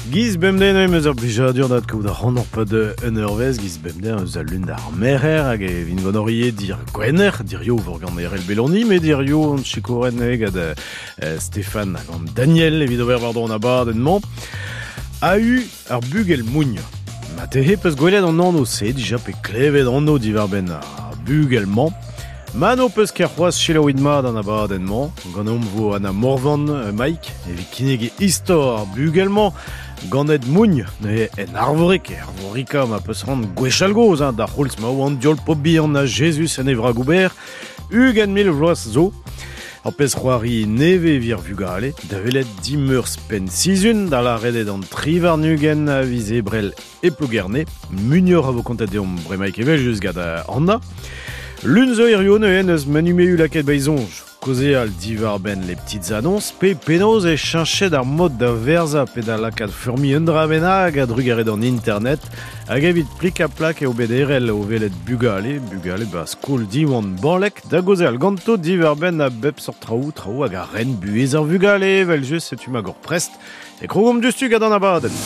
Giz bemden eus ar blijadur dat kout ar c'hant pa de un eurvez giz bemden eus a lun ar merer hag e vin gonorie dir gwener, dir yo vor gant erel beloni, me dir yo an chikoren gad Stéphane hag an Daniel evit over vardon abad en man. A-u ar bugel mougn. Ma te he peus gwelet an anno se, dija pe klevet anno divar ben ar bugel man. Ma no peus ker c'hoaz chelaouid mat an abad en man, gant om vo an a morvan Mike, evit kinnig e istor ar bugel man, ganet mougn, ne en arvorik, arvorika ma peus rand gwechalgoz, da c'houlz ma oan diol pobi an a Jesus en evra gouber, ugen mil vloaz zo, ar pez c'hoari neve vir vugale, da velet dimeurs pen sizun, da la redet an trivar nugen a vize brel e plougerne, munior a vo kontat deom bremaik evel just gad anna. L'un zo erio ne en eus menumeu laket beizonj. Koze al divar ben les petites annonces, pe penoz e chinchet ar mod da verza pe da lakad furmi undravena hag a drugaret an internet hag evit plik a plak e obederel o velet bugale ba skol diwan banlek da goze al ganto divar ben a bep sort traoù hag a ren buez ar vugale vel just setu magor prest e krogom dustu gad an abaden.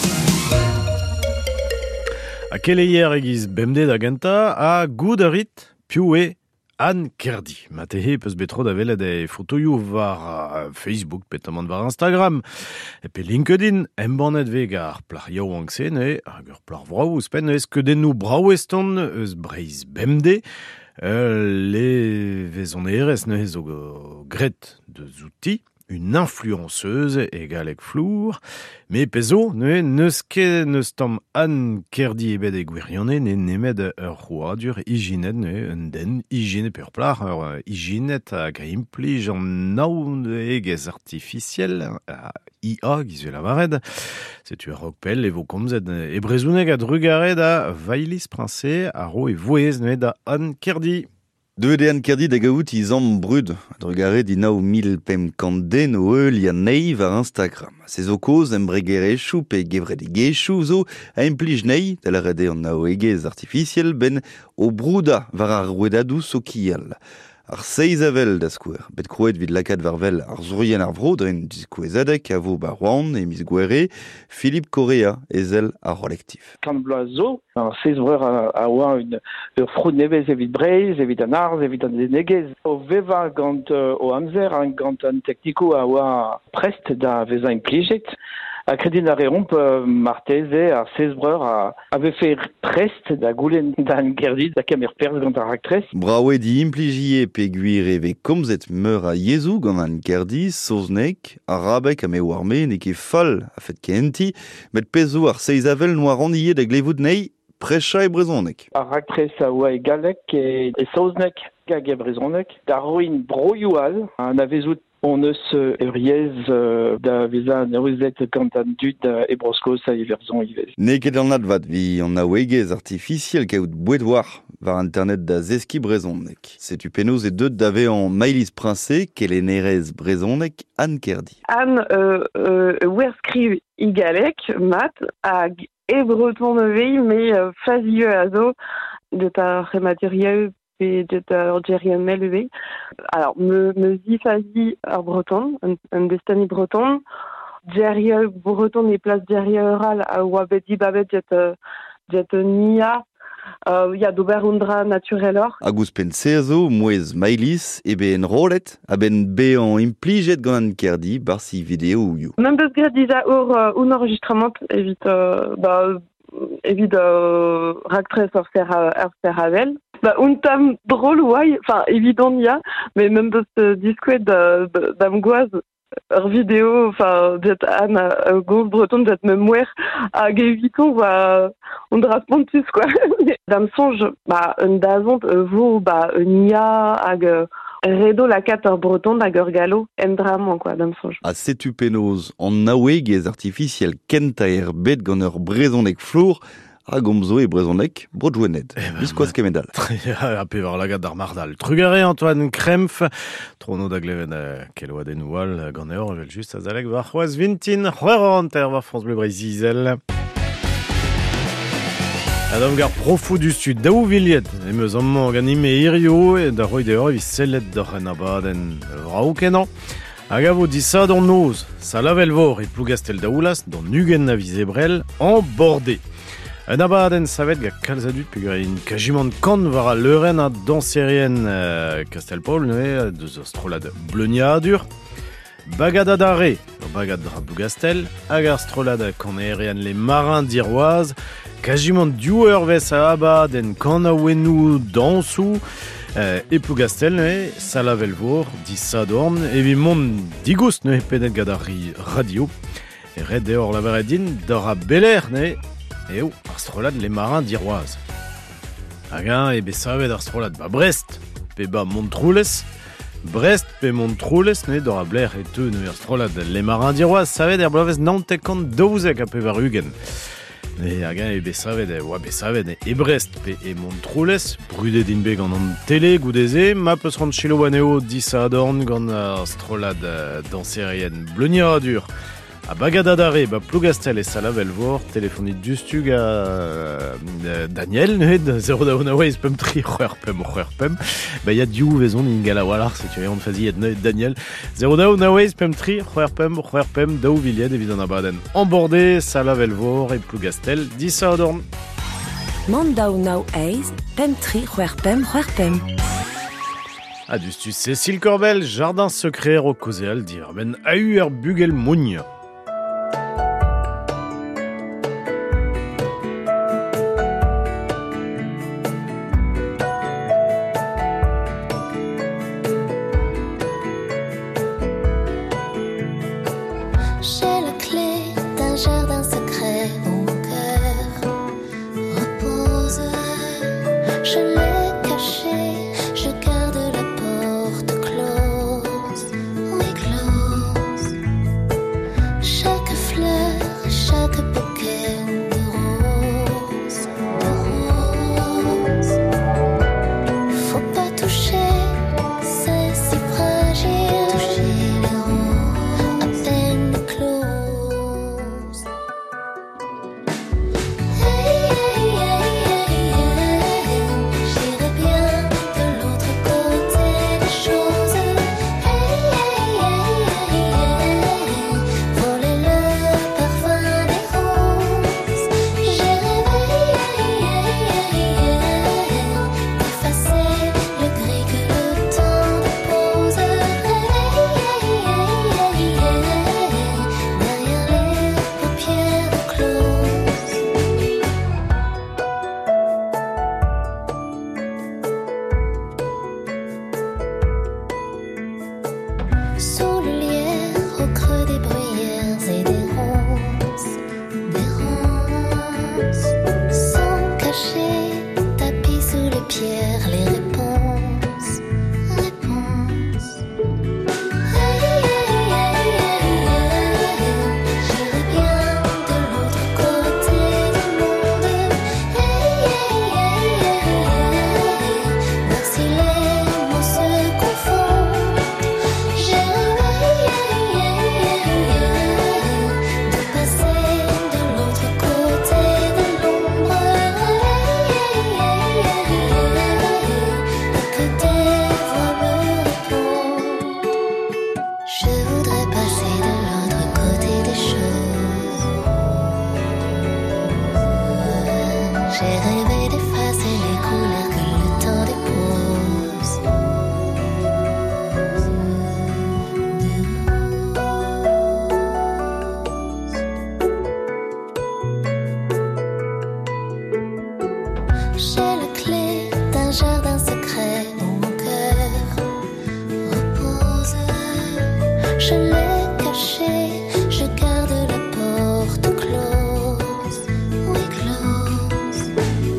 A keleier egiz bemde da genta a goud a rit piou e Anne Kerdi. Ma te he peus betro da velet e fotoioù var Facebook, petamant var Instagram, e pe LinkedIn, embanet veg ar plar yaou anksen e hag ur plar vraou ouspen eus kedennoù braou eston eus breiz bemde, le vezon erez ne zo gret de zouti, une influenceuse égalek flour, mais pezo ne neus ket neus tamm Anne Kerdi ebet e gwirionne ne nemet ur c'hoadur ijinet ne un den ijinet per plar ur ijinet hag a implij an naoù egez artificiel IA gizu lavaret setu ar rokpel e vo komzet e brezounek a drugaret a vailis prince a ro e voez ne da Anne Kerdi. Deuet Anne Kerdi da gaout izan brud, drugare dinaou 1550 den o eul ya nei var Instagram. Se zo koz embregerechou pe gevret egechou zo a implij nei, da la rede an nao egez artificiel ben o bruda var ar rouedadou so kial. Ar seiz avel da skouer, bet kroet vid lakad varvel ar zourien ar vro dren diskouezadek a vo barouan e miz gwere, Philippe Correa ezel ar rolektiv. Kant bloaz zo, ar seiz vreur a oa ur frod nevez evit breiz, evit an arz, evit an denegez. O veva gant o amzer, gant an tekniko a oa prest da veza implijet. A kredin ar eromp marteze ar seiz vreur a vefe prest da goulen d'Anne Kerdi da kemer perz gant ar aktres. Braouet di implijie pe gwir eve komzet meur a yezou gant Anne Kerdi, soznek, arabek a me warme, ne ket fall a fet kenti, met pezo ar seiz avel noir an da glevout nei, precha e brezonek. Ar aktres a oa e galek e soznek gag e brezonek, da roin broioal, an a vezout on eus euriez da veza neurezet kant an dud e broskos a everzon ivez. Ne ket an advat vi an naouegez artificiel kaout boued war var internet da zeski brezonek. Setu penoz e deud dave an mailis prince kele nerez brezonek Anne Kerdi. Anne wer skriv i galek mat hag e breton nevei me fazieux a zo de ta rematerieux et de Algérien Melvé. Alors, me zifazi ar breton, un destani breton, derrière breton et place derrière oral a oa bedi babet jet nia, ya d'ober undra naturel or. Agus pensezo, mouez mailis, e ben rolet, a ben be an implijet gant Anne Kerdi, bar si vidéo ou you. Même beus gret diza un enregistrement, evit raktres ar ser avel. Un tam drôle, ouais, enfin, évident, il y a, mais même de ce disque d'amgoise, ur vidéo, enfin, d'être Anne, gauche breton, d'être même mouer, à Gaviton, on draspontus, quoi. Dame songe, un dazont, vous, un ia, redo la kat ur breton, ur galo, endramant, quoi, dame songe. A setu penoz, an naouegez artificiel kent a bet gant ur brezonek flour, a gomzo e brezonek brodjouened. Biskoaz kemedal. A pe war lagad ar mardal. Trugare Antoine Krempf, trono da gleven keloa den oual gant eur, vel just a zalek war c'hoaz vintin, c'hoer anter war France Bleu Brésil. Adam gar profou du sud, daou viliet, meus amman gant ime irio, da roi deor evi sellet d'ar en abaden vraou kenan. Hag a vo disad an noz, salavel vor e plougastel daoulas d'an nugen na vizebrel en bordé. Un abadenn savet ga kalzadut peogwir in kajimant kant war a leuren a danserien Castelpaul, deus astrolad bleuniadur. Bagad adare, bagad dra plougastel, hag ar strolad kanerien les marins d'Iroise, kajimant diou eurvez a abadenn kant a ouenou dansou, e plougastel salavel vor, disadorn, evit mont digoust pedet gad ar radio, e red eo lavaredin d'ar a beler eo ar strolad les marins d'Iroise. Hag e besavet ar strolad Brest, pe Montroulez, Brest pe Montroulez d'or a bler et teu ar strolad les marins d'Iroise, savet blavez nantekant daouzek a pe var ugen. Hag e besavet e Brest pe Montroulez, brudet din be gant an tele goudeze, ma peus rand chilo aneo disadorn gant ar strolad danserien bleuniadur. A bagadadare, plougastel e salavel vor, telefonit dustug a Daniel, 0 daounaweiz pem tri c'hwerpem. Ya diou vezon in gala walar, setu eon fazi Daniel. 0 daounaweiz pem tri c'hwerpem daou vilied evit an abadenn. Embordé, salavel vor e plougastel disadorn. Mont daounaweiz pem tri c'hwerpem. A dustus Cécile Corbel, jardin secret ro kozeal dir ben a-hu er bugel mougn. J'ai la clé d'un jardin secret où mon cœur repose. Je l'ai caché, je garde la porte close, oui close. Chaque fleur, chaque bouquet de roses, faut pas toucher, c'est si fragile. Toucher les roses, à peine close. J'irai bien de l'autre côté des choses. Voler le parfum des roses. J'ai rêvé d'effacer le gris que le temps dépose. Derrière les paupières closes. Sous le lierre, au creux des bruyères et des ronces, sans cacher, tapis sous les pierres, les réponses. J'irai bien de l'autre côté du monde, voir si les mots se confondent. J'ai rêvé de passer de l'autre côté de l'ombre, et que des voix me répondent. Je voudrais passer de l'autre côté des choses. J'ai rêvé d'effacer les couleurs que le temps dépose. J'ai la clé d'un jardin secret où mon cœur repose. Je l'ai caché, je garde la porte close, oui close.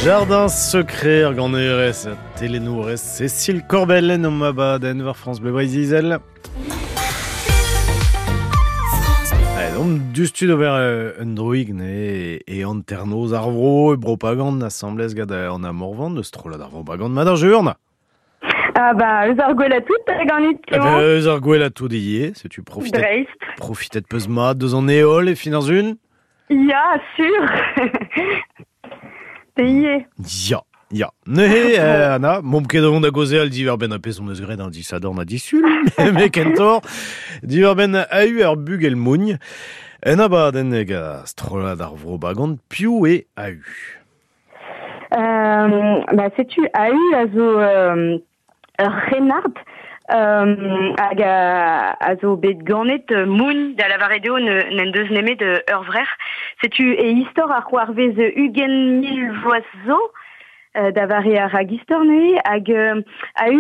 Jardin secret ar gant erez a telenourez Cécile Corbellen om abaden war France Bleu Brésil. On dustud ober un droig ne e an ternoz ar vro e propagand assemblez gad an amorvan eus trollad ar propagand mat ar jeurna. Ah bah, eus ar gwella tout hag an it Clément. Eus ar gwella tout ie, se tu profitet peus mat deus an eol e fin ar zun? Ya, sûr. Te ie. Ya. Ne, Anna, mom ket avon da goze al diver ben a pez on eus gred an disadorn a disul, me kentor, diver ben a eu ar bugel mougn, en abaden eg a strollad ar vro bagant, piou e a eu. Bah, sais-tu, a eu a zo Renard hag a zo bet ganet moun da lavaredeo n'en deus nemet ur vrer. Sais-tu, e histor ar c'hoarvez Hugen Milvoiseau da vare ar hag istor ne hag a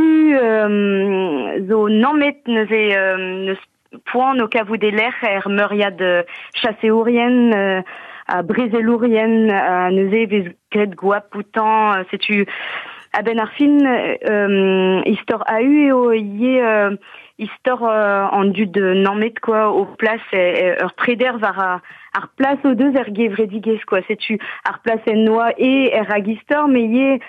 eu zo namet neus poan o kavoudeler meuriad chasseourien a brezelourien a neuze vez gret gwap outan, sais-tu, a ben ar fin istor a eu eo ie istor an dud namet quoi o plas ur preder var ar plas o deus gevredigez quoi, sais-tu, ar plas en noa e hag istor me ie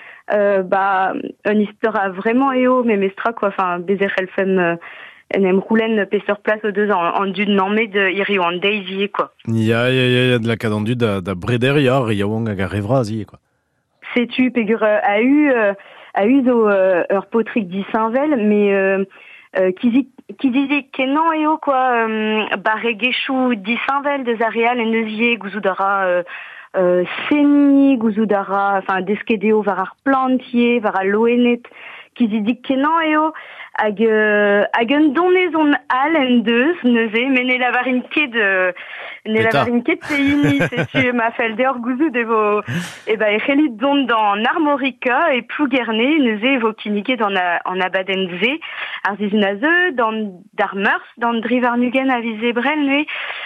un istor a vraiment eo me mestra quoi, enfin bezer el fem en em roulen peseur place o deus an dud namet iri o an deizie quoi. Ya de la kad an dud da breder ya wang hag a revra zie quoi. Sais-tu, pegur a eu zo ur potrik di Saint-Vel, mais kizidik kenan eo, quoi, barregechou di Saint-Vel deus ar real en neuzie gouzoudara seni, gouzoudara, enfin, deskedeo var ar plantier, var ar loenet, kizidik kenan eo, hag un donezon al en deus, neuze, men ne lavarin ket peini, sais-tu, ma fel deor gouzout evo, e c'hellit don dan armorika e plougerne, neuze evo kiniket an abaden ze, ar zizun a zeu, d'ar meurs, dan drivar nugen a vize brel, ne,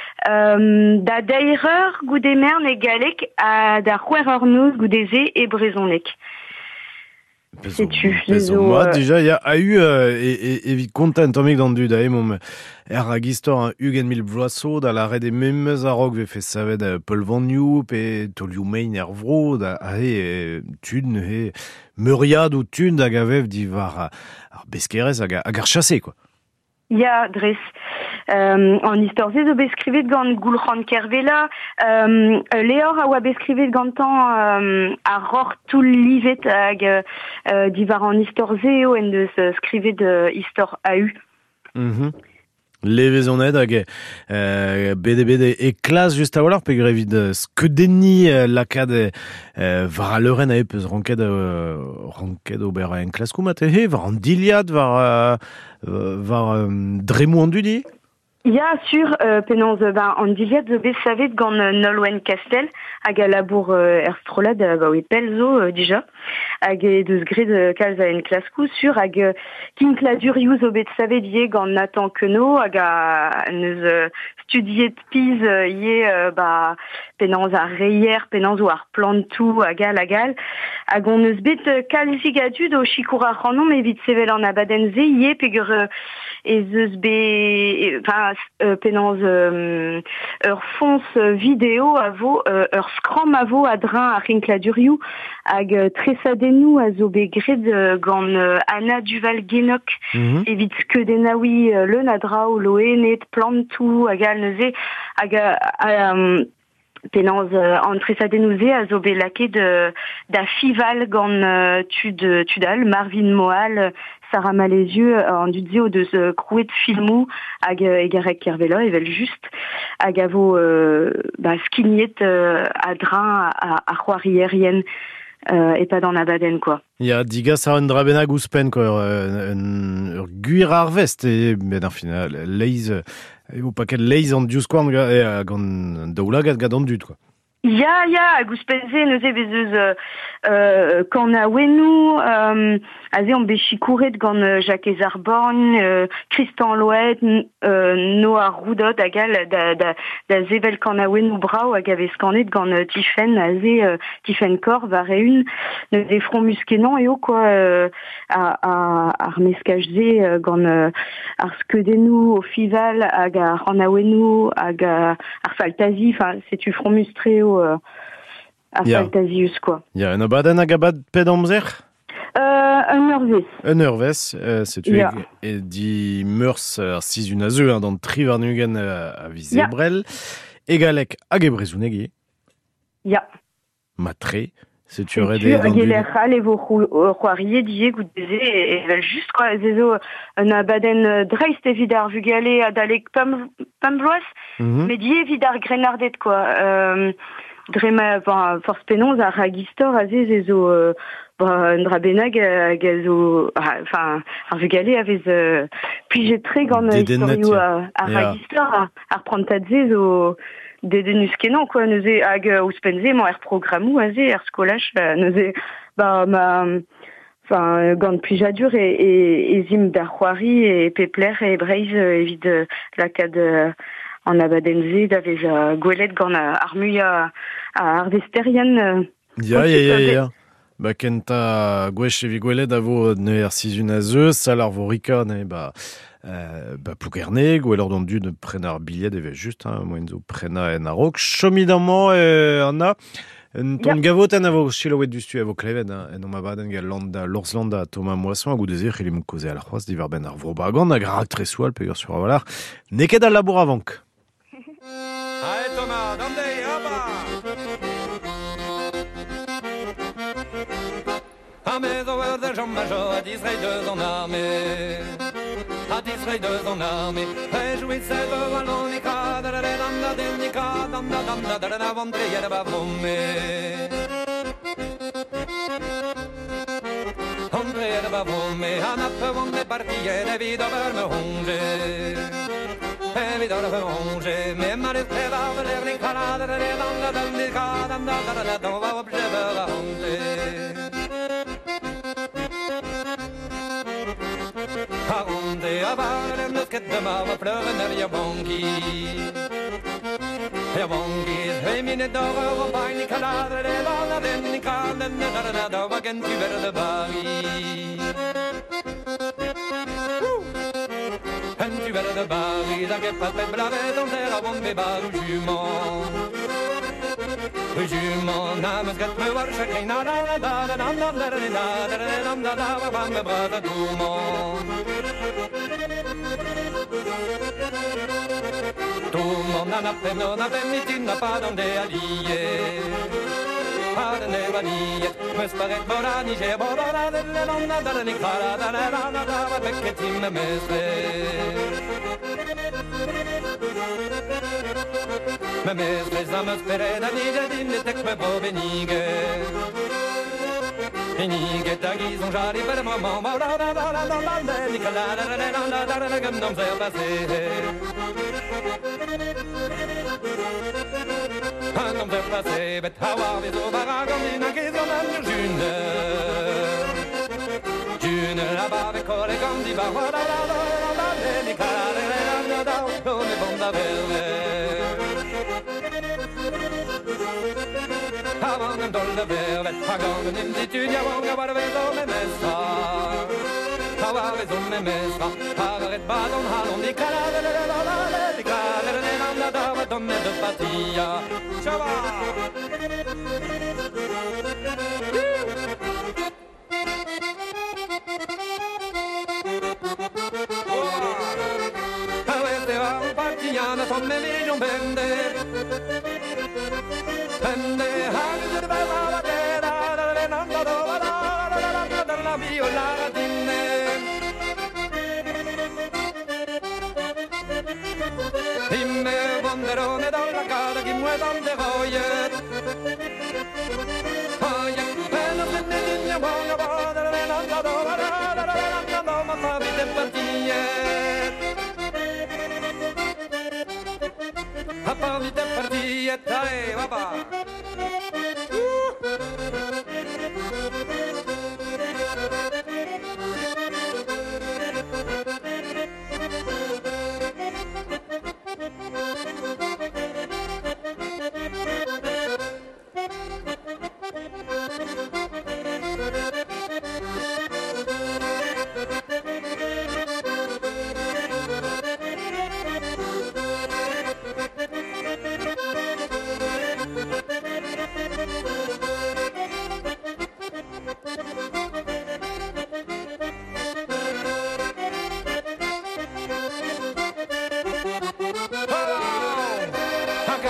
da daireur goude mern e galek a da c'hwer ur noz goude ze e brezonek. Sais-tu, moi déjà il y a eu evit content tomik dans du dae mom hag istor un Hugen Milvoiseau da la red e memeus a rog ve fe savet Paul Van Nieuw pe tolioù mein er vro da tun meuriad ou tun hag a vev di var ar beskerez hag ar chasse quoi. Ya, dres. An istorze zo beskrivet gant Goulchan Kervela, leor a oa beskrivet gantan a ror tout livet hag divar an istorze eo en deus skrivet istor a eu. Levezonet hag bede e klas just a walar pe grevid skedenni lakad var a leuren a epeus ranket ober en klas koumat var an diliad var dremou an dudi? Ya, sur, penans, an diliad zo bez savet gant Nolwenn Castel, hag a labour erstrolad, oe pelzo, dija, hag deus gred kalz a en klaskou, sur, hag kinkladurioù zo bet savet ie gant Nathan Queneau, hag a neus studiet piz ie, penans a reier, penans o ar plantou, agal, hag on eus bet kalzig adud o chikour ar c'hanom evit sevel an abaden ze ie, pegur ez eus penans ur fons vidéo a vo, ur skram a vo a drin ar kinkladurioù, hag tresadennoù a zo bet gred gant Anna Duval-Guénoc, evit skeudennaoui leun a drao loenet, plantou, hag al neuze, hag penans an tresadennoù ze a zo bet lakaet da fival gant tudal, Marvin Mohal, Sarah Malézieux an dud zeo deus krouet filmou hag egarek Kervela evel just hag a vo skignet a drin a c'hoarierien et pas dans abaden quoi. Ya digas ar un drabenag ouspen quoi, ur guir ar vest e ben ar final leiz ou paket leiz an diouskouarn gant daoulagad gant an dud quoi. Ya, hag ouspenze neuze bezeus kan a wenou Azé on béchicouret gant Jacques Ezarborn, Christian Loet, Noah Roudot, agal da zevel kanawen ou brau, agave scanet gant Tiffen, azé Tiffen Corv, va réun, des fronts musquénants et au quoi, ar meskajze gant ar skedenou au fival, hag ar anawenou, hag ar faltazi, enfin, c'est tu front mustreo, ar faltazius, quoi. Ya, un abaden hag abad ped amzer? Un eurvez. Un eurvez, setu e di meurs ar sizun a zeu, d'an tri varnugen a vizebrel, egalek hag e brezouneg. Ya. Matre, setu red e d'an dud. Hag e vo c'hoariye dieg ou deze, e vel just quoi, zezo un abaden dreist evit ar vugale a dalek pambloaz, mais die evit ar grenardet, quoi. Drema, force penons ar ragistor a zezo... un drabenag hag zo, enfin, ar vugale avez plijetre gant historio ar ragistor ar prantadze zo dedenus kenan, quoi, neuze hag ouspenze man ar programmou aze ar skolach neuze enfin gant plijadur e zim d'ar c'hoari e pepler e breiz evit lakad an abadenze d'avez gwelet gant ar muia ar vesterian. Ya. Ba kenta gwech evit gwelet a vo ne ar sizun a zeu, sal ar vo rika ne plougerne, gwellor d'an dud prena ar biliet eve just, moen zo prena en arok. Chomidamment Anna, ton gavot en a vo chiloet dustu a vo klevet, en om abaden gal l'orzlanda Thomas Moisson a goude zir ilim koze al c'hoaz divar ben ar vro bagan hag rak tresoal pegar sur avalar. Neket al labour avank. Allez Thomas, dande, hapa! Armée over de Jean Major, à d'Israël deux en armée. À d'Israël deux en armée. Réjouissez de Wallonica, de la Danda d'Indica, Danda, de la Vendée, de Bavromé. André de Bavromé, à Napevon, des parties, et des vides over me honger. Et vides over me honger, mais malgré la Valernica, de la Danda d'Indica, Danda, on va observer la honger. Aronde a varen nos ket de marva pleuren er Yabangi. Yabangi, he mine d'or o baini caladre de donna denni calen de darna da wagen tu ver de bari. En tu ver de bari, da que pas pe blave dans terre bombe baru jument. Jument, names gat me war chacun na da da da da da da da da da da me brada tourment. Tourment n'a peine tu n'as pas dans des alliés. Pas de nevanier, me sparet borani, j'ai borana de l'anda da da nicara da da da da da avec qui me mestre. Me mestre zamas pereda nige dinne tek me bo benige. Benige tagi son jari per maman ma da da da da da da Nicola da da da da da da gam dom zer passé. Han dom zer passé bet hawa vi zo baragon in a gizon an june. June la ba ve kore gandi ba da da da da Nicola da da da da on est bon da verre. Avant un dollar vervet, hagan in ditud, wonga var vezo me mesra. Hawa vezo me mesra, haret badon halon di kalade di kalade na da donne de patia. Chava. Avete va un partigiano, son me vision bende. Bende, hagde de bella terra, da nanda da la viola dinne. Dimme banderone dalla casa che muove tante voglie. Voglie, bella bende dinne, buona buona, da nanda da ma fa vite partie. A fa vite partie, dai, va.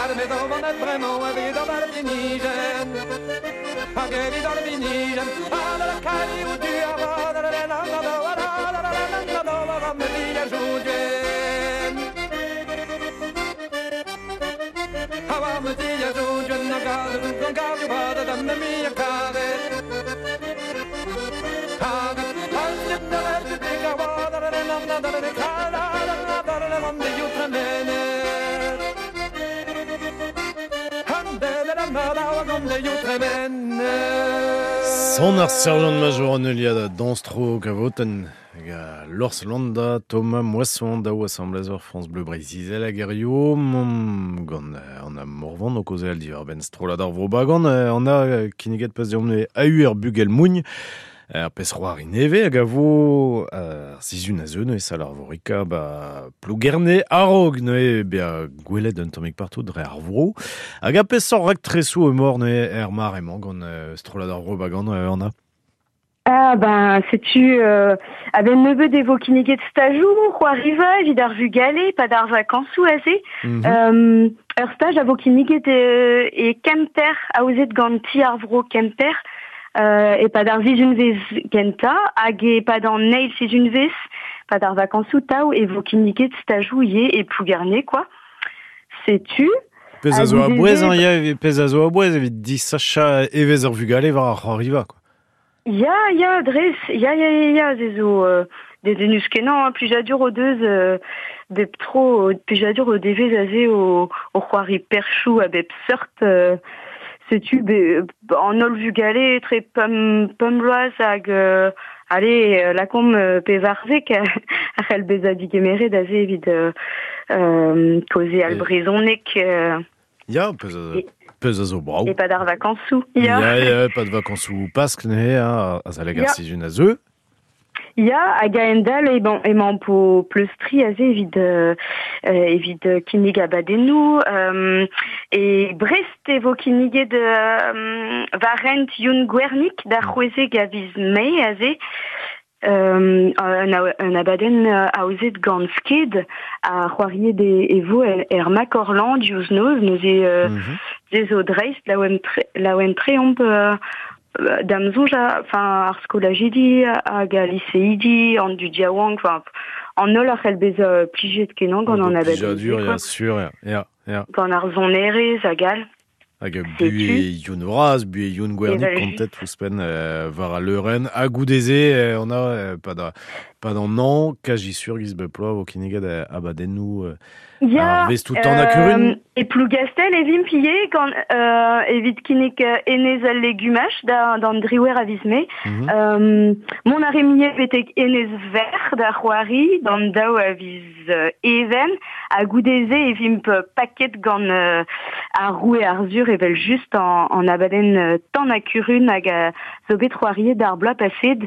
Hade med om man ett bremmo och vid av alla binigen. Hade vid av binigen. Alla la kari och du har varit där landa då var med via joden. Hava med via joden och gav ju bara där med mig kare. Hade allt det där det bygga var där landa där det kalla där var med ju tremene. Sonar sergent major an euliad danstro gavoten Lors Landa, Thomas Moisson, daou assemblazor France Bleu Brésil a gerio, gant an a morvan o kozel divar ben stroladar vro bagan, an a kiniget pas diomne a bugel mougn, ar pes roar in neve hag a vo sizun a zeu ne salar vorika plougerne arog ne bea gwelet un tomik partout dre ar vro hag a pes rak tresou mor ne mar emañ gant stroladar vro bagan an a. Ah ben, sais-tu, ben neveu des vokiniget stajou, Roariva, vidar vu galé, pas d'ar vacances ou assez. Ur stage a vokiniget et kemper, a ouzet ganti arvro kemper, et pas d'ar vizun vez genta, hag e pas d'an neil sizun vez, pas d'ar vacances ou tao, et vokiniget stajou yé et plougarné, quoi. Sais-tu? Pez a zo a bouez, pez a zo a bouez, evit di sacha evez ur vu galé var ar Roariva, quoi. Ya, dres, ya, zezo, des nuskenan, plujadur o deus, bep tro, plujadur o devez aze o c'hoari perchou a bep sort, setu, en ol vu galé, tre pumloaz hag, allez, la com pe varzek, a c'hell bez a digemere d'aze evit, koze al brezonek, Ya, pez a zo brao. et pas d'ar vacances-ou. Ya, pas de vacances ou pask ne, a zaleg ar sizun a zeu. Ya, hag a endal emañ po pleustri aze evit kinnig a badennou, et Brest evo kinniget varent youn gwernik da c'hwezeg a viz mei aze, un abaden a ouzet gant sked a c'hoariet evo mak Orland diouz noz ze zo dreist la oem treomp damzouj ar skolajidi hag a liseidi an du diawang, an ol ar c'hell bez plijet kenan gant an abaden. Plijadur, ya, sur, ya. Gant ar zonerez a gal. Hag bu e youn horaz, bu e youn gwernik kontet ouzpen var a leuren a goudeze, on a pas d'an an, kajisur giz beploa o kiniget a badennou ar vez tout an a kurun. E plougastel evim pille gant evit kinnig enez al legumaj d'an driwer a vizme. Mon a remie betek enez ver da c'hoari d'an daou a viz even a goudeze evim paket gant a roue ar zur evel just an abaden tan a kurun hag a zo bet c'hoariet d'ar bloa pased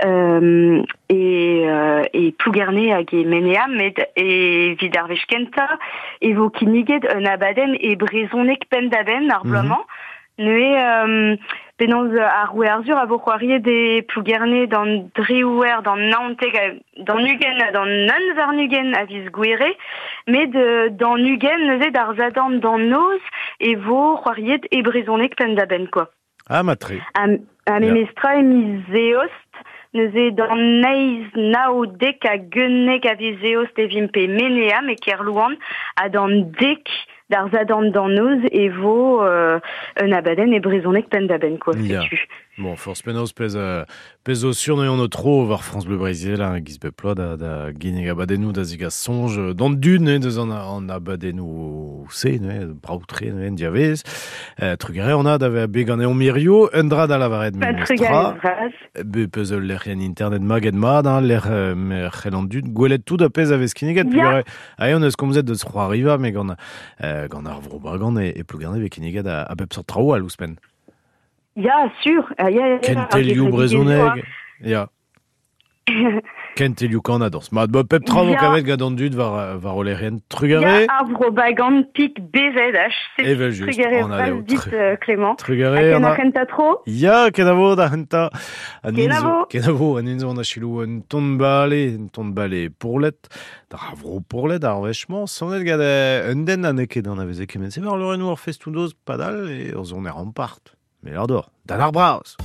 et plougarne hag e meneam et vid ar vez kenta evo kiniget un abaden e brezonek pendaben ar bloaman. Nue penans ar roue ar zur a vo c'hoariet de plougarne d'an driouer d'an naonteg d'an nugen d'an nan var nugen a viz gwere, met d'an nugen neuze d'ar zadant d'an noz e vo c'hoariet e brezonek pendaben, quoi. Ah, matre. A memestra e mizeost neuze d'an neiz nao dek a gennek a vizeost evim pe meneam e kerlouan a d'an dek d'ar zadant d'an noz e vo un abaden e brezonek pendaben, quoi, sais-tu. Bon, force penaos pez o surnoion o tro var France Bleu Brésil, giz beploa da ginnig abadennou da zig a sonj d'an dud ne deus an abadennou se, braoutre, en diavez. Trugare on a da began eon mirio, un dra da lavaret memestra. Be pez ul lerien internet maged mad, ler merchel an dud, gwelet tout da pez a vez kinniget, plugare a eon eus komzet deus c'hoariva, me gant ar vro bagan e plougarne ve kinniget a bep sort trao al ouspen. Ya, sûr. Kentel you brezoneg. Ya. Kent e liukan a dañs. Ma pep travo kavet gant an dud var olerien trugare. Ya avro bagan pik bezedach. Evel just, Trugare on a pas leo. dit Clément. Trugare, Aken on a... arrenta tro. Ya, kenavo da henta. Kenavo. An inzo an achilou un ton bale pourlet. Da avro pourlet ar vechman. Sonet gade un den an eket an aveze kemen. Se var loren war festou doz padal e ur zon an part. Me l'ardor. Dan ar braus.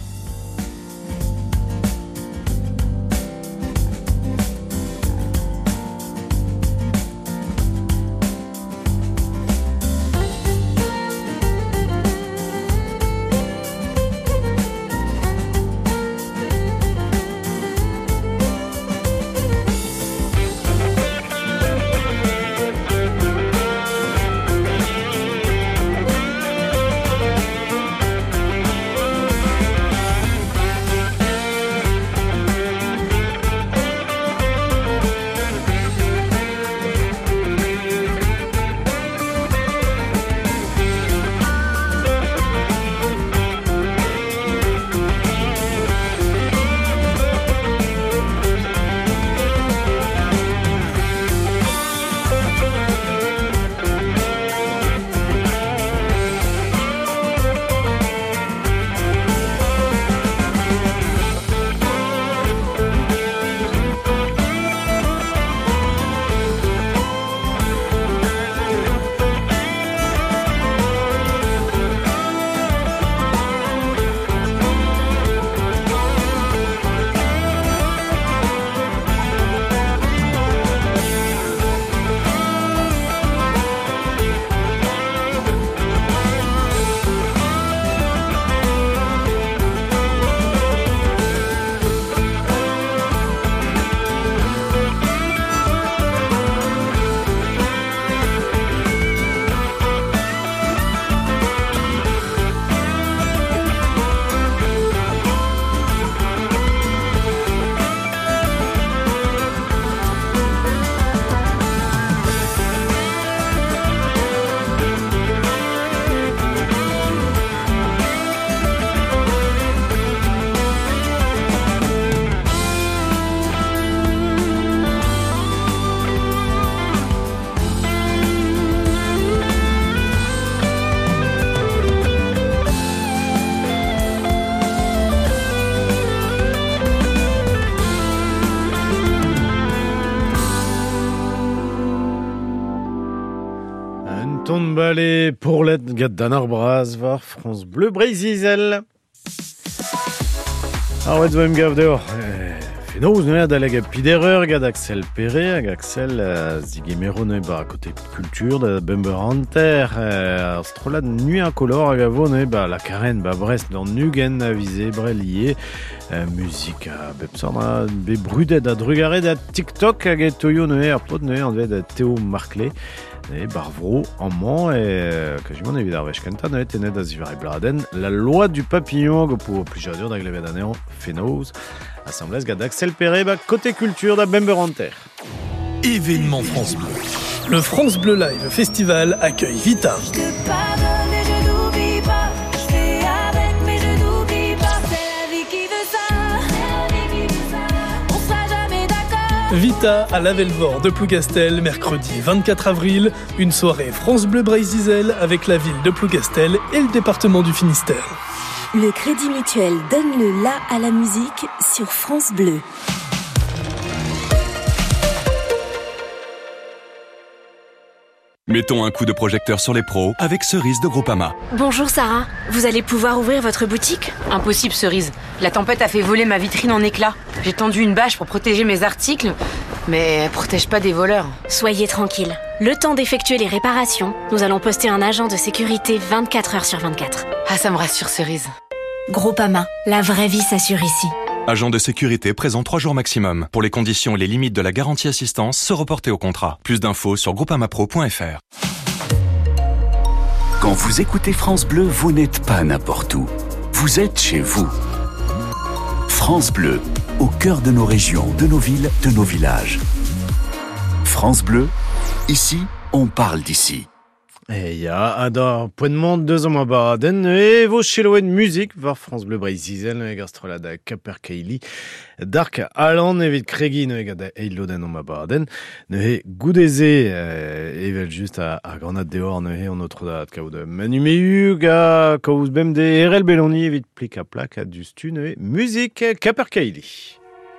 Ton balai pour l'aide gade d'un arbraz var France Bleu Brésil. Ah ouais, même gave dehors. Fenoz ne da leg pidereur gade Axel Perret, Axel zigimero ne ba côté culture de Bemberanter, astrolade nuit incolore agavo ne ba la carène ba Brest dans Nugen avisé brelier musique a bepsana be brudet da drugare da TikTok hag toyo ne apod ne an ved Théo Marclay et Barvro en Mans et quasiment évidemment avec Kenta ne tenait da zivar bladen la loi du papillon pour plus dur da gleve d'année Fenoz assemblée gade Axel Perret ba côté culture da Bemberanter. Événement France Bleu. Le France Bleu Live Festival accueille Vita. Vita à Lavellevort de Plougastel, mercredi 24 avril, une soirée France Bleu Brésil avec la ville de Plougastel et le département du Finistère. Le Crédit Mutuel donne le la à la musique sur France Bleu. Mettons un coup de projecteur sur les pros avec Cerise de Groupama. Bonjour Sarah, vous allez pouvoir ouvrir votre boutique ? Impossible Cerise, la tempête a fait voler ma vitrine en éclats. J'ai tendu une bâche pour protéger mes articles, mais elle protège pas des voleurs. Soyez tranquille, le temps d'effectuer les réparations, nous allons poster un agent de sécurité 24 heures sur 24. Ah, ça me rassure Cerise. Groupama, la vraie vie s'assure ici. Agent de sécurité présent 3 jours maximum. Pour les conditions et les limites de la garantie assistance, se reporter au contrat. Plus d'infos sur groupamapro.fr. Quand vous écoutez France Bleu, vous n'êtes pas n'importe où. Vous êtes chez vous. France Bleu, au cœur de nos régions, de nos villes, de nos villages. France Bleu, ici, on parle d'ici. Ja, da poennement deus am abadenn vo cheloen muzik war France Bleu Breizh-Izel gastrolad a Capercailly dark alan evit kregi gad eiloden am abadenn he goudeze evel just a granat deor an otro dat kaout menu mehug a kaout bemde RL Belloni evit plik a plak a dustu muzik Capercailly.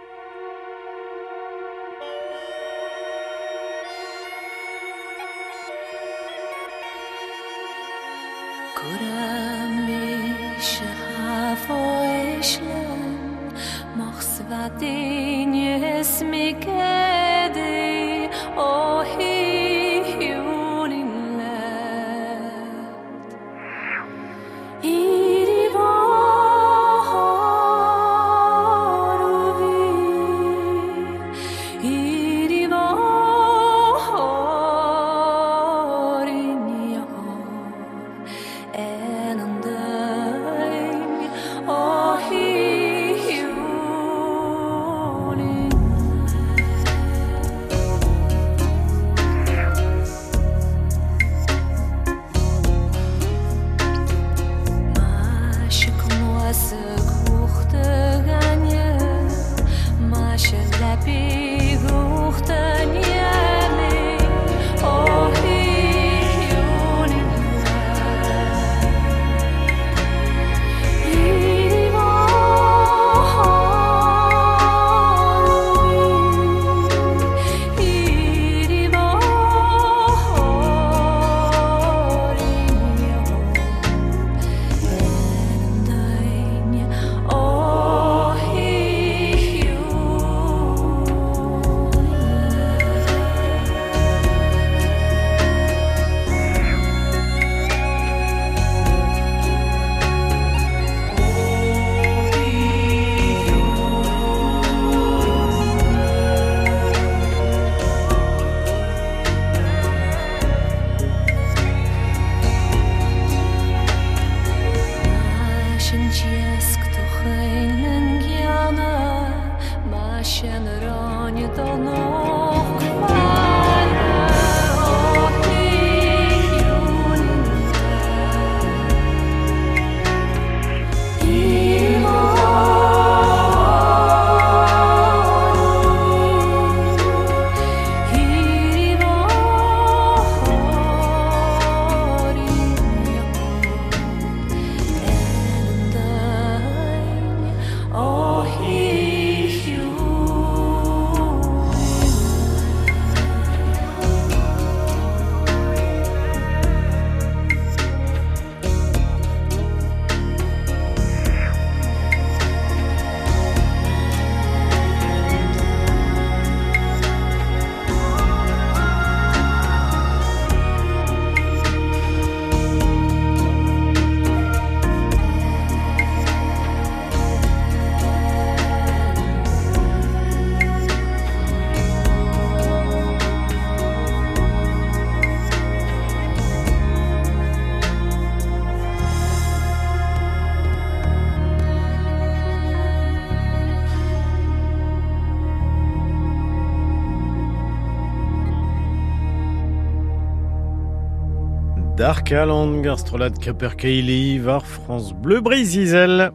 Dark Alan gastrolad Capercailly var France Bleu Breizh-Izel.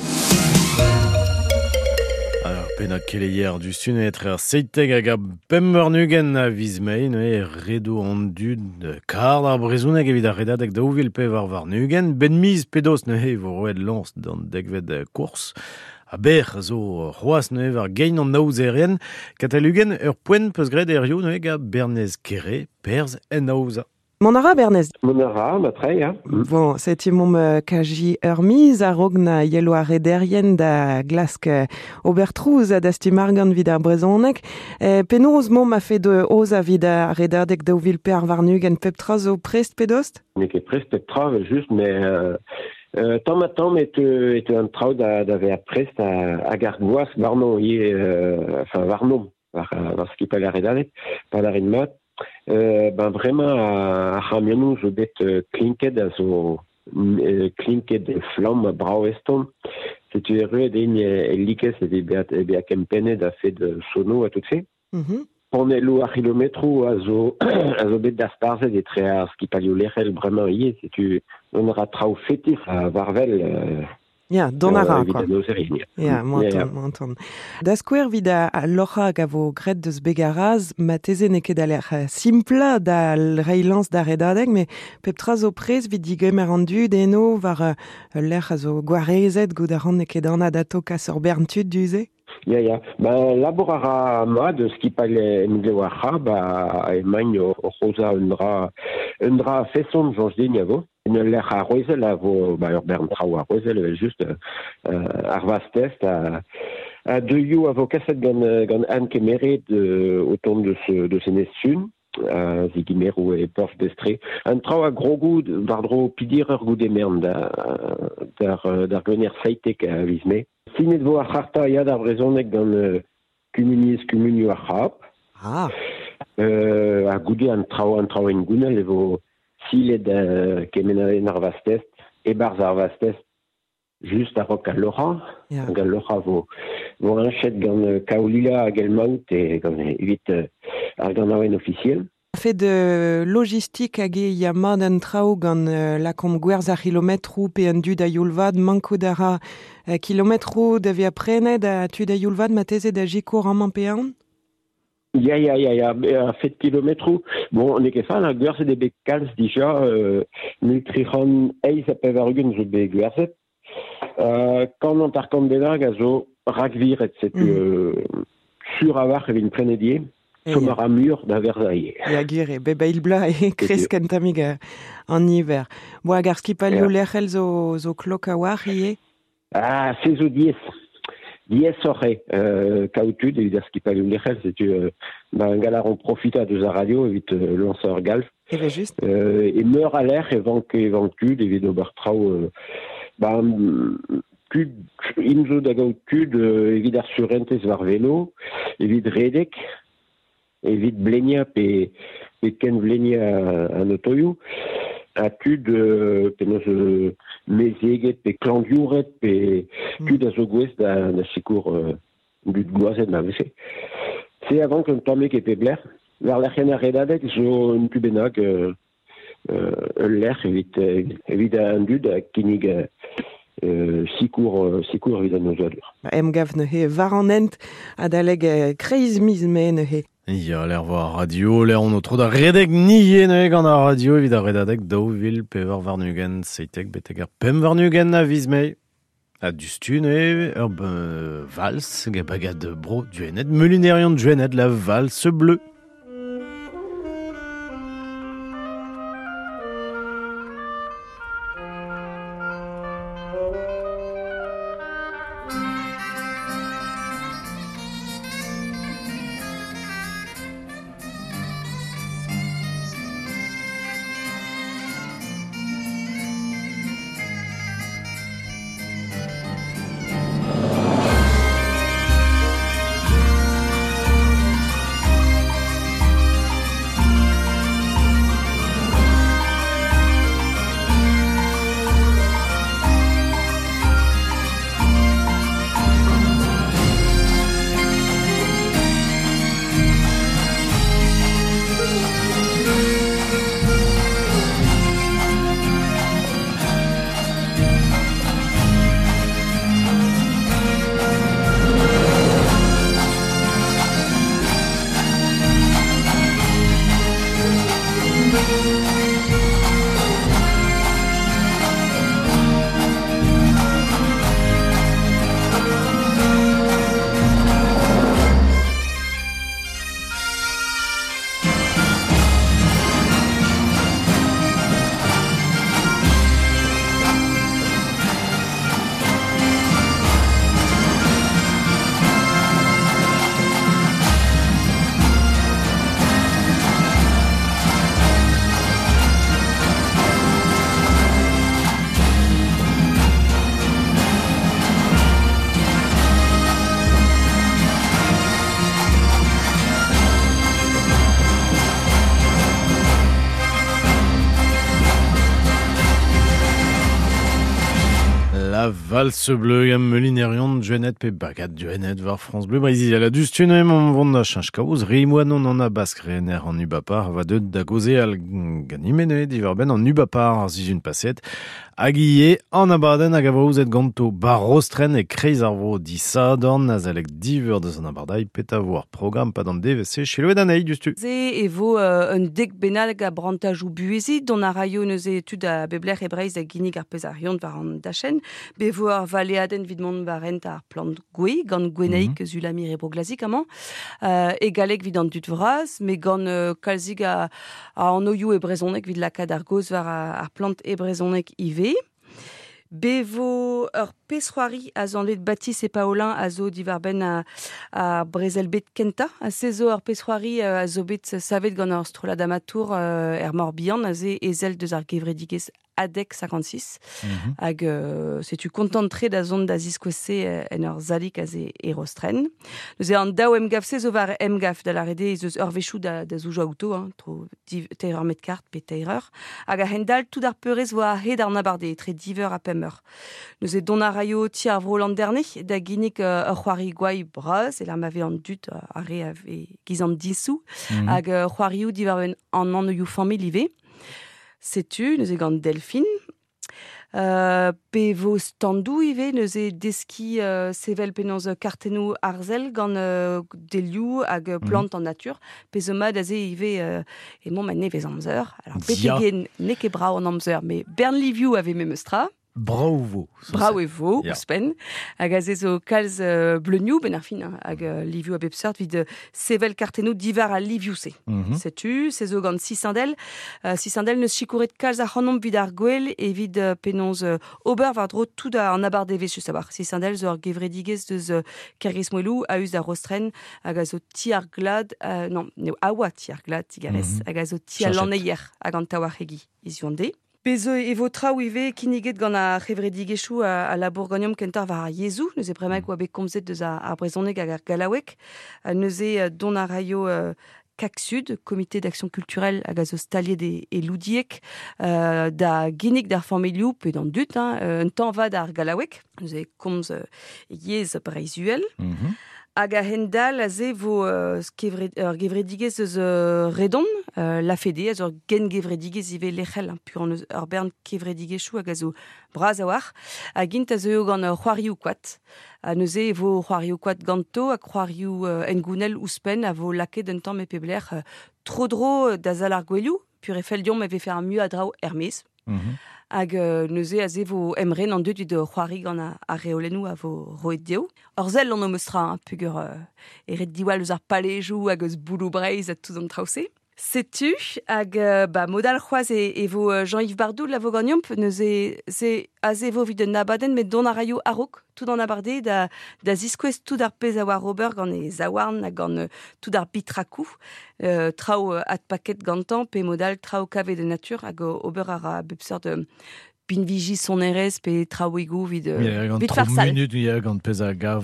Alors, penat keleier du sun etre seiteg hag a pembernugen a vizmein redo an dud kard ar brezounek evit a redad hag daouvil pe var nugen ben miz pedos vo roed lans dan degved kours. A ber zo c'hoaz var gein an naouzerien katalugen ur poen peus gred erio a Bernez Kere perz en naouza. Monara, Bernez. Monara, matrej, ja. Bon, seti mom kaji ur miz a rogna yelo a rederien da glask obertrouz da sti margan vid ar brezonek. Penoz mom a fe de oz a vid a redadek daouvil pe ar varnugen pep tra zo prest pedost? Ne ket prest pep tra, just, mais tamm et un traoù da ve a prest a gargoaz varnon enfin varnon, var skipal a redadek, par la mat. Ben vraiment a c'hamionou zo bet klinket a zo klinket flamm brao eston. Setu erruet ein likes e beat kempenet a fet sono a tout se. ponelu a kilometru a zo bet da starzet e tre ar skipalio lerel bremañ ie, se tu donara trao fetis a varvel Ja, donara, quoi. Ja, monton. Da skouer vid a locha gavo gret deus begaraz, ma teze ne ket a l'er simpla da reilans da redadeg, me pep tra zo prez vid digemer an dud eno var l'er a zo gwarezet gout a ran ne ket an adato kas ur berntud duze? Ja. Ben, laborara ma de skipal emgleo a ba emañ o rosa un dra fesson jonge din avo. L'er a roezel a vo, ur bern trao a roezel, just ar vastest a deuioù a vo kaset gant Anne Kemeret o tont de se nesun, zigimerou e porf destre. Un trao a grogout d'ar dro pidir ur gout emern d'ar gwener saitek a vizme. Sinet vo ar c'harta ya d'ar brezonek gant kumunio ar c'hap. A goude an trao en gounel e vo silet kemenalen ar vastest, e barz ar vastest, just a rok a lora, hag a lora vo anchet gant kaolila hag el maout e gant evit ar gant aouen officiel. Fait de logistique hag e ya mat an trao gant lakom gwerzh ar kilometrou pe an dud a youlvad, manko dara kilometrou da vez aprenet a tud a youlvad ma teze da jikour an man pe an? Ya, a fet kilometrou. Bon, on ket fan, a gwerzhet de bet kalz dija, multrihan eiz a pevarugen zo bet gwerzhet. Quand an tar kant benag a zo ragviret, sur a var evin prenedier, somar a mur da verzaie. Ya gire, beba il bla e kresken tamig an hiver. Bo hag ar skipalio lerc'hel zo klok a war ie? Se zo diez. Diez orre, kaoutud, evit ar skipalio lerc'hel, setu un galar on profita deus a radio, evit lanceur galf. Eve just. E meur a ler evant tud, evit ober trao, tud, imzo da gaout tud, evit ar surentez war velo, evit redek, evit blenia pe ken blenia an otoioù, a tud penaos mezeget pe klandiourret pe tud a zo gwez da sikour dud goazet ma vese. Se avant qu'un tamek e pe bler, war lerken a redadek zo un tud bennak ler evit an dud a kinnig sikour evit an ozoadur. Em gav neuhe var an ent a daleg kreiz miz me neuhe. Ya, l'er voir radio, l'er on otro da redeg nieneg an a radio, evit a redadeg daouvil pevar varnugen, seitek betek ar pem varnugen a vizmei. A dustune, ur vals, ge bagad bro duenet, melinerion duenet, la valse bleu. Valse bleu am melinerion Juanet pe bagad Juanet var France Bleu Brésil. La dustunem on vanda chanchkaouz rimoanon an a bask rener en ubapar va deud da goze al ganimene diverben en ubapar ar zizun paset aguille en abaden hag avaouzet ganto barostren e kreiz arvro di sadorn azalek diver de son abardai peta voir programme pas dans DVC chez le danei dustu. E vo un dek benal a brantajou buezit don a raio neuze etud a bebler e breiz a ginig ar pezarion var an dachen bevo ar valeaden vidmont barent ar plant gwe gant gwenaik zulamir e broglazik amañ e galek vid an dut vraz me gant kalzig a an oioù e brezonek vid lakad ar goz var ar plant e brezonek ive. Bevo ur pesroari a zanlet Baptiste et Paolin a zo divarben a brezelbet kenta. A sezo ur pesroari a zo bet savet gant ur strolad amatour Morbihan a ze ezel deus ar gevredigez ADEC 56. Hag setu kontantre da zont da ziskwese en ur zalik a ze erostren. Neuze an daou emgaf se zo var emgaf da la rede eus ur vechou da zoujo auto, tro teir met kart pe teireur. Hag a hendal tout ar peurez vo a hed ar nabarde tre diver a pemmer. Neuze don a raio ti ar vrolande derne da ginik ur c'hoari gwai braz e la mave an dut a re ave gizan disou. Hag c'hoarioù divarben an anoioù famil ive. Setu, neuze gant Delphine. Pe vo standou ive, neuze deski sevel penoz kartenou arzel gant delioù hag plant en nature. Pe zo mad a ze ive emon ma nevez amzer. Alors, petegen ne ket brao an amzer, me bern livioù ave memeustra. Bravo. Bravo evo, ouspen. Hag a ze zo kalz bleunioù ben ar fin, hag livioù a bepseurt vid sevel kartenou divar a livioù se. Setu, se zo gant sisandel. Sisandel neus chikouret kalz a c'hanomp vid ar gwell e vid penonz ober var dro tout an abardeve sus abar. Sisandel zo ar gevredigez deus kergez moelou a eus ar rostren hag a zo ti ar glad, non, neo awa ti ar glad tigarez, hag a zo ti a laneier hag an taouarregi izuande. Bezo evo traoù ive kiniget gant a c'hevredigezhou a la Bourgognum kentar var a Yezou, neuze premek oa bet komzet deus ar brezonek hag ar galawek, neuze don a raio CAC Sud, Comité d'Action Culturelle hag a zo staliet e loudiek, da ginik d'ar familioù pe d'an dut, un tan vad ar galawek, neuze komz yez breizuel. Hag a hendal a ze vo gevredigez eus redon, la fede, a zo gen gevredigez ive lechel, pur an ur bern gevredigezhou hag a zo braz a war. Hag int a zo gant c'hoarioù kwad. Neuze vo c'hoarioù kwad ganto hag c'hoarioù engounel ouspen a vo laket un tamm e pebler tro-dro da zal ar gwelioù, pur e fel diom eve fer ar mu a draoù Hermes. Hag neuze a ze vo emren an dut vid c'hoari gant a reolennoù a vo roet deo. Orzel an o meustra, pugur eret diwal eus ar palejou hag eus boulou breiz a tout an traouse. Setu, hag modal c'hoaz e vo Jean-Yves Bardou la vo gagnomp, neuze a ze vo vid un abaden met don a raio arok, tout an abarde da ziskwez tout ar pez a war ober gant e zaouarn hag gant tout ar bitrakou, trao at paket gantan pe modal trao kave de nature hag ober ar bepseurt bin viji son erez pe traoigou vid farsal. 3 minutes gant pez a gav.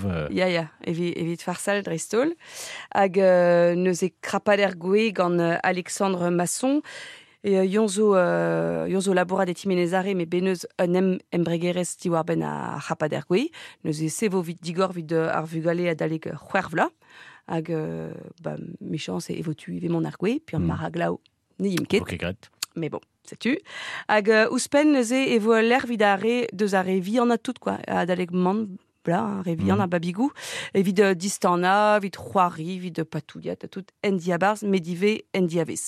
Evit farsal drestol. Hag neuze krapader gwe gant Alexandre Masson. Yonzo labourat e timenezare me beneus un embregerez diwar ben a krapader gwe. Neuze sevo vid digor vid ar vugale a daleg c'hwervla. Hag méchans e evotu ive mon ar gwe, puis an maraglaou ne yimket. Ok, gret. Mais bon, sais-tu. Hag ouspen neuze evo l'er vid a re deus a re vi an a tout, quoi. A daleg man bla, re vi an a babigou. E vid distana, vid c'hoari, vid patouillat, a tout en diabarz, medive en diavez.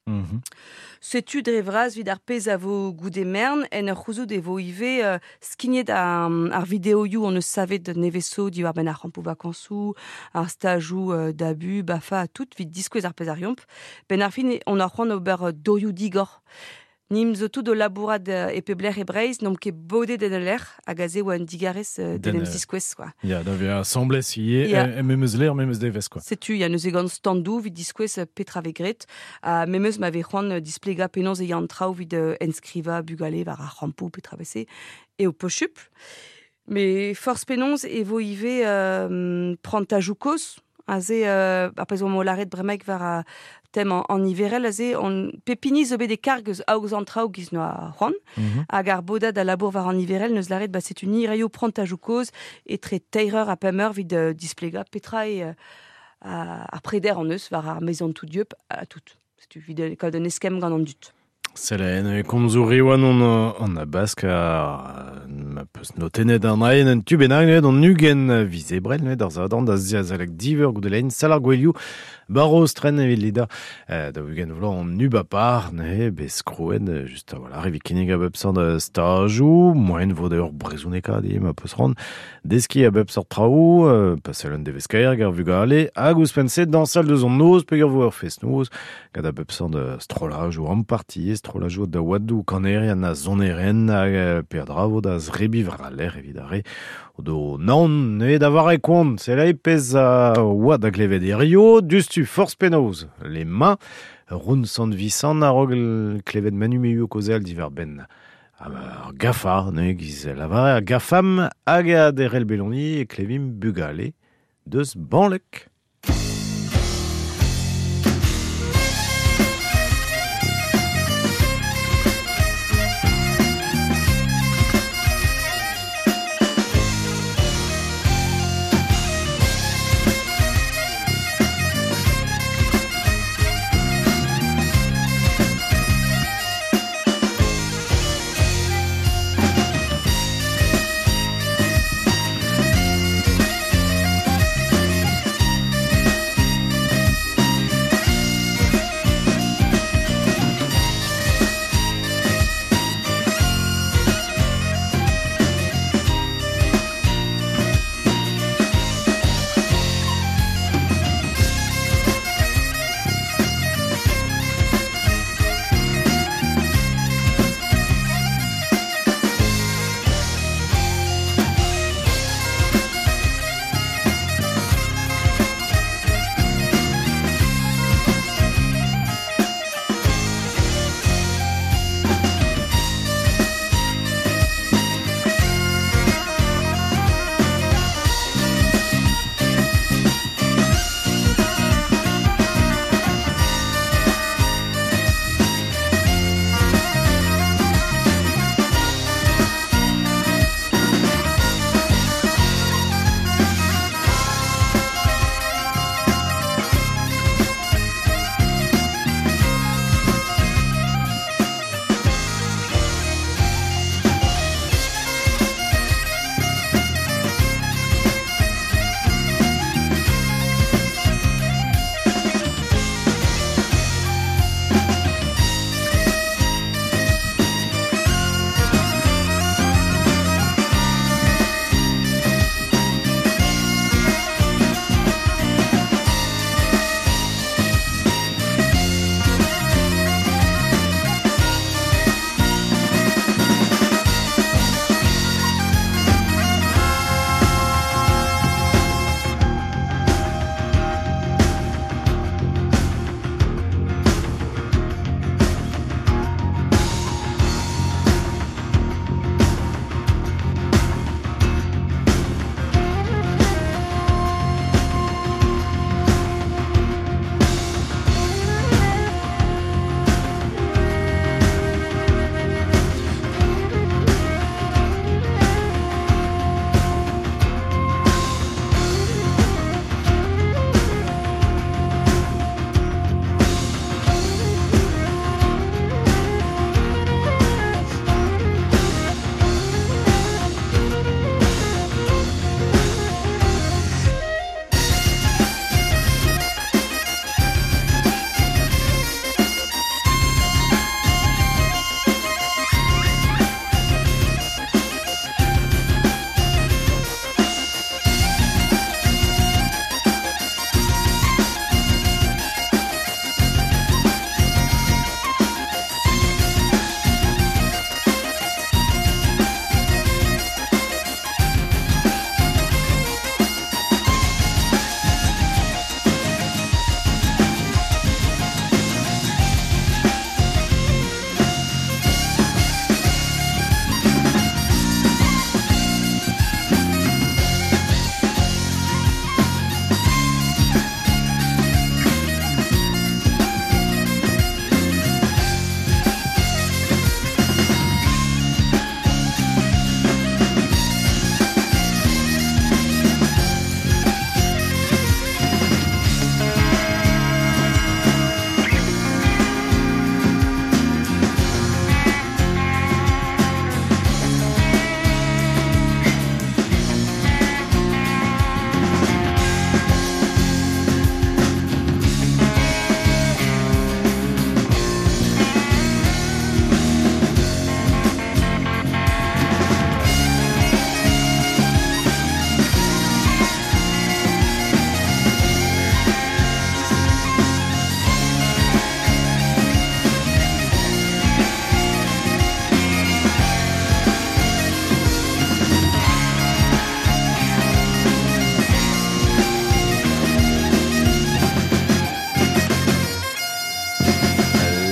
Setu drevraz vid ar pez a vo goude mern en ur c'houzout e vo ive skignet ar videoioù an eus savet neveso diwar ben ar c'hampou vakansou, ar stajou d'abu, bafa, tout vid diskwez ar pez ar yomp. Ben ar fin on ar c'hoant ober dorioù digor. Nim zo tout o labourat e pebler e breiz, nom ket bode den l'er, hag a ze oa un digarez den diskwez, quoi. Ya, da ve a samblez ie, memeus ler, memeus devez, quoi. Setu, ya neuze gant standou vid diskwez petra vegret, memeus ma ve c'hoant displega penonz e yan traoù vid enskriva bugale var ar c'hampou petra vese, e o pochup. Me force penonz e vo ive prantajou koz, a ze, apez oa mo laret bremek var a thème en hiverel, on pépini zobe des cargues aux entraus qui sont à Juan, à Garboda da labour var en hiverel, neus l'arrêt, c'est une iraio prontage ou cause, et très terreur à Pemmer, vide displéga, Petra et à Préder en eus, var à Maison de tout Dieu, à toute. C'est une vidéo de Neskem Gandon Dut. Selen konzuriwan on a basque ma peus notenet an aen en tubenag on nugen vizebrel dar zadan da ziazalek diver goudelein salar gwelioù barroz tren evit lida da ugen vlo on nuba par ne beskroen just voilà rivikinig a bepsant de stajou moen vo d'ailleurs brezouneka di ma peus ran deski a bepsant traou paselen de veskaer gar vugale hag ouspenset dans salle de zon noz pegar vo ur fes noz gad a bepsant de strolaj ou am parti strolajou da wadou kanerian a zoneren hag perdravo da zrebivra l'air evidare do non ne d'avar e kont c'est la epez a oad a glevet e rio dustu force penoz les mains roun sant visan a rog klevet manu meiu kozel diver ben gafa ne giz lavare a gafam hag a derel beloni e klevim bugale deus banlek.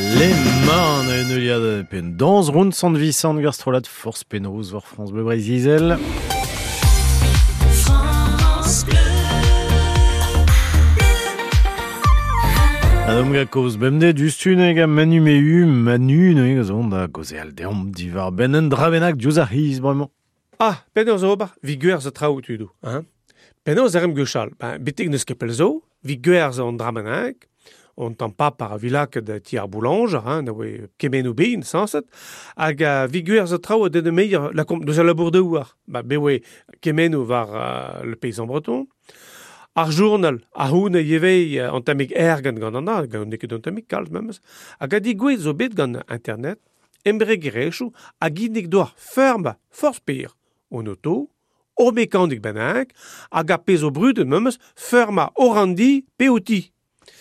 Les mains ne liad pen dans rund sant Vicent garstrolat force penaos vor France Bleu Brésil. France Bleu. Adam ga koz bemde dustun ega manu ne zon da goze al deom divar benen drabenak diouz ar hiz bremañ. Ah, penaos ober, vi gwer zo traout udo. Penaos arem gechal, betek neus kepel zo, vi gwer zo an drabenak, on t'en pas par vilac de tiar boulange, na oe kemen bin sanset, hag vi gwer zo traout de meilleur la komp deus a labour de ouar. Bewe kemen var le paysan breton. Ar journal, a houn a yevei an tamik ergen gant an a, gant neket an tamik kalz memes, hag a digouet zo bet gant internet, embregerechou a ginnig doar ferme force pire, on auto, o mekanik benak, hag a pezo brud memes, ferma orandi peouti.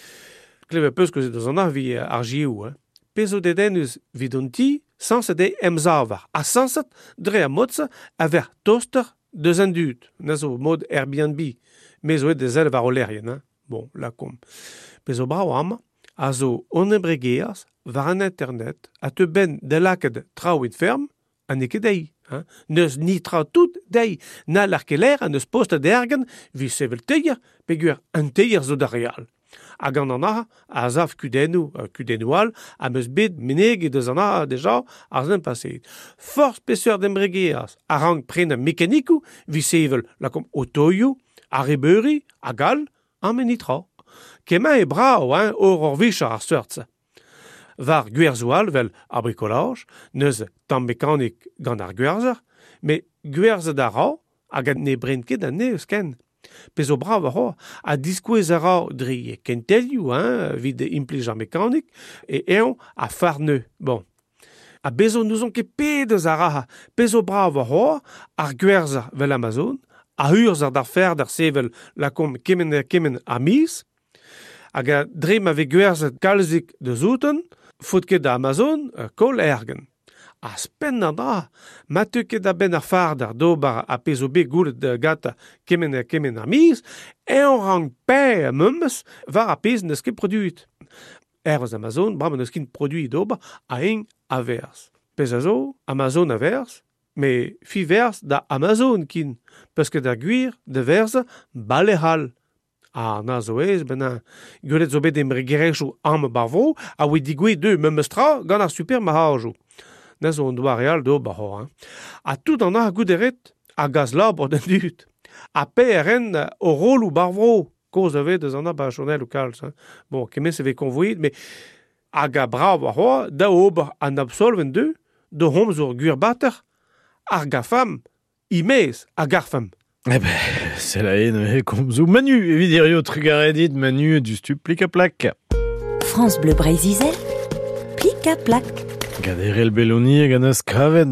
Kleve peus kozet eus an ar vi ar jioù, pezo deden eus vidonti, sans de emzavar, a sanset dre a modse a ver toaster deus an dud, na zo mod Airbnb, me zo e dezel var o lerien, bon, la kom. Pezo brao am, a zo on ebregeaz, var an internet, a te ben de laket traout ferm, an eke dei. Neus ni tra tout dei, na l'arkeler an eus post d'ergen, vi sevel teier, peguer an teier zo da real. Hag an ana, a zaf kudenoual, a meus bet meneg e deus ana deja ar zen paseet. Force peseur d'embregeaz, a rang pren a mekanikou, vi sevel la kom otoioù, a rebeuri, a gal, an menitra. Kemañ e brao, or vichar ar seurtse. Var gwerzoual vel a bricolage, neus tamm mekanik gant ar gwerzer, me gwerzet a ra, hag ne bren ket an ne eus ken. Pezo brav a diskouez a ra dri kentelioù, vid implij ar mekanik, e eon a farneu. Bon. A bezo nouzon ket pedeus a ra, pezo brav ar gwerzer vel Amazon, a urzh ar fer d'ar sevel la kom kemen a mis, hag a dre ma ve gwerzet kalzik de zouten, fout ket da Amazon kol ergen. A spen an dra, ma te ket da ben ar fardar dobar a pezo be goulet gata kemen a mis, e an rang pe memes var a pez neus ket produit. Erzh Amazon, bram neus ket produit dobar a eng a vers. Pez a zo, Amazon a vers, me fi vers da Amazon kin, peus ket da gwir de vers balehal. A na zo ez, ben gwelet zo bet embregerechou am barvro, a oe digouet de memes tra gant ar super mahajou. Na zo an doa real do barro. A tout an ar gouderet a gaz labre den dut. A pe ren o rol ou barvro, koz ave deus an ar bachonel ou kalz. Bon, kemen se ve konvoit, me hag a brav barro, da ober an absolven de hom zo gwir bater, ar gafam, imez a garfam. Eh ben, c'est la haine, comme zo Manu, eviderio trugaredit, Manu, du stup plik a plak. France Bleu Brésil, plik a plak. Gaderel Belloni e gant eus kavet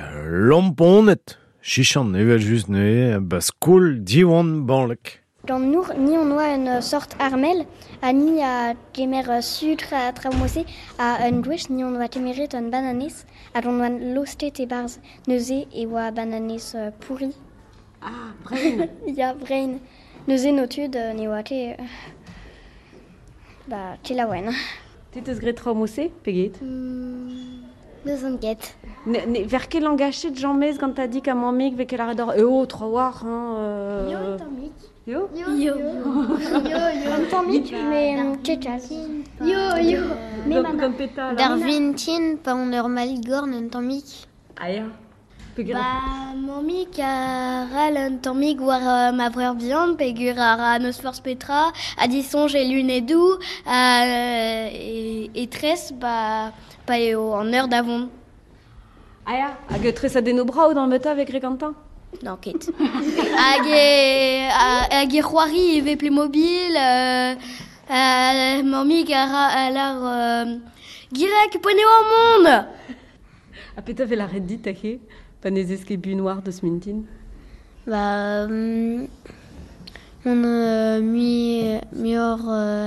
lamponet, chichan evel just ne, baskoul diwan banlek. Gant nour, ni on oa un sort armel, a ni a gemer sucre a traumose, a un gwech ni on oa temeret un bananes, a on oa lostet e barz neuze e oa bananes pourri. Ah, brain. Ya, brain. Neuze notud ne oa te... te laouen. Te teus gret traumose, peget? Deus an ket. Ver ket langachet Jean Mez gant ta dik a mamik ve ket ar eo, traoar, Yo, tammik. Yo? Yo. An tammik, me tchechal. Yo. Gant peta, Dar vintin, pa on ur maligorn an tammik. Aya. Mamik a ral an tammik war ma vreur bihan, pegur a neus force petra, a disonj e lunedou, e tres, pa eo an eur d'avon. Aya, hag tres a den o brao d'an meta vek rekantan? Non, ket. Hag e c'hoari e ve Playmobil, mamik a lar girek poneo an mont. A peta vel a red dit ake? Pa nez eske bunoir deus mintin? On mior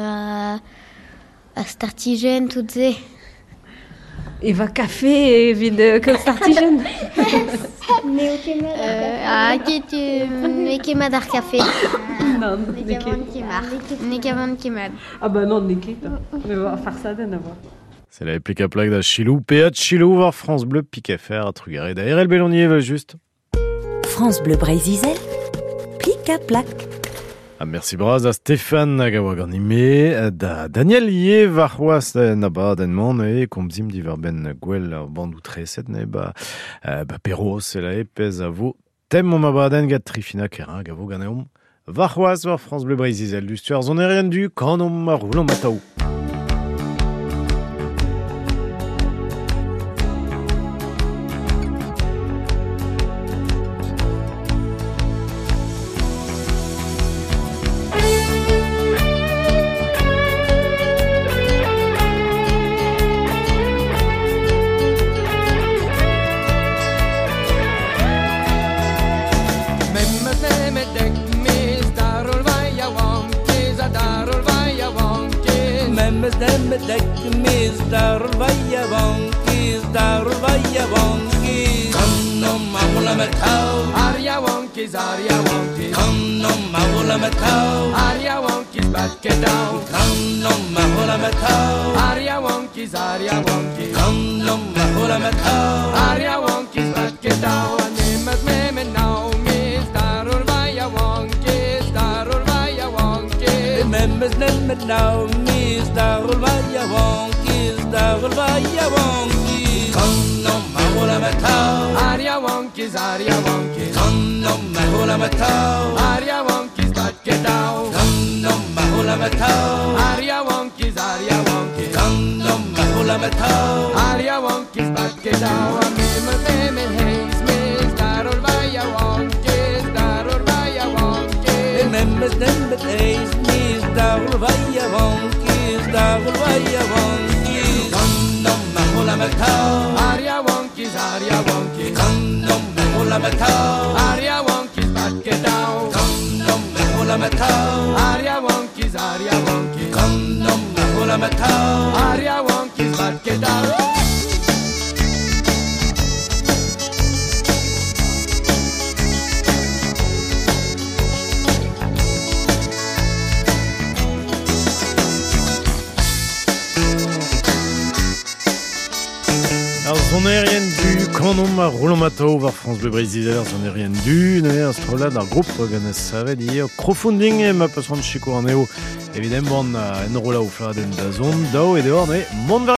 a startigen tout ze. E va kafe e vid ket startigen? Ne o kemat ar kafe. A ket ne kemat ar kafe. Non, ne kavan kemat. Ah bah non, ne ket. Me va farsaden a va. C'est la réplique à plaque de Chilou, PA de Chilou, voir France Bleu, Pic FR, à Trugaré, d'ailleurs, le Bellonier, juste. France Bleu Brésil, Pic à plaque. Ah, merci braz à Stéphane Nagawaganime, da Daniel Yé, varwas naba denman, et komzim diver ben gwell bandou treset, ne ba perros, c'est la épès à vous. Tem mon mabaden gat trifina kera, gavo ganeum. Varwas var France Bleu Brésil, du stuart zon rien du, kanom ma roulant mataou. On est rien du canon à roulant mato vers France Bleu Brésil, on est rien du, né, astrola d'un groupe, ganes savait dire, crowdfunding et ma passion de Chico Arneo, évidemment, on a une roula au fladen d'azon, d'eau et dehors, mais monde